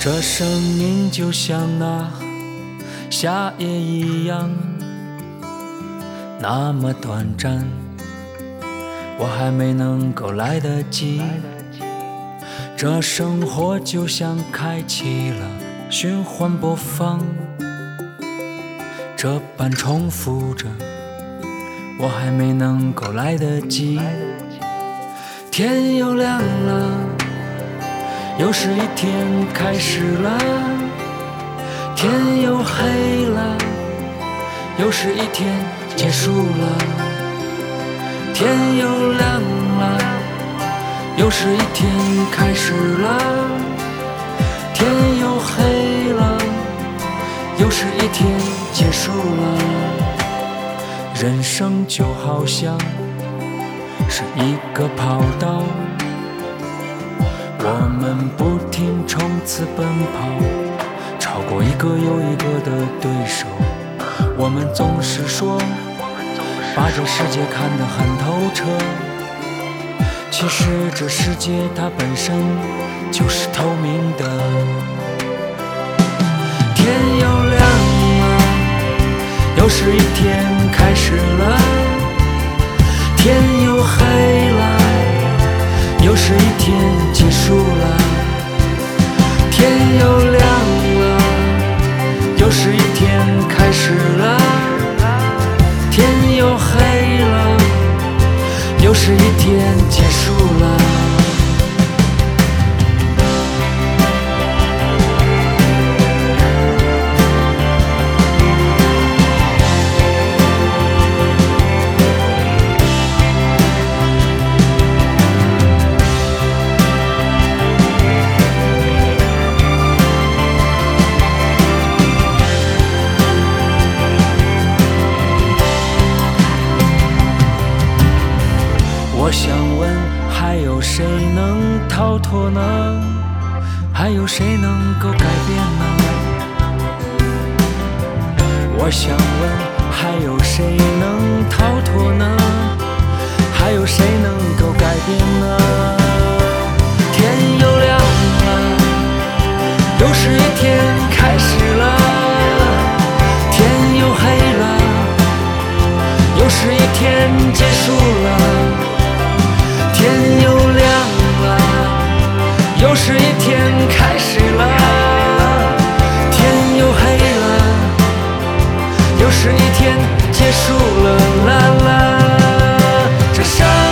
这生命就像那夏夜一样，那么短暂，我还没能够来得及。这生活就像开启了循环播放，这般重复着，我还没能够来得及。天又亮了，又是一天开始了，天又黑了，又是一天结束了。天又亮了，又是一天开始了，天又黑了，又是一天结束了。人生就好像是一个跑道，我们不停冲刺奔跑，超过一个又一个的对手。我们总是说把这世界看得很透彻，其实这世界它本身就是透明的。天又亮了，又是一天开始了，天又黑了，又是一天结束了。天又亮了，又是一天开始了，天又黑了，又是一天结束了。我想问，还有谁能逃脱呢？还有谁能够改变呢？我想问，还有谁能逃脱呢？还有谁能够改变呢？天又亮了，又是一天开始了，天又黑了，又是一天结束了。天又亮了，又是一天开始了，天又黑了，又是一天结束了。啦啦，这生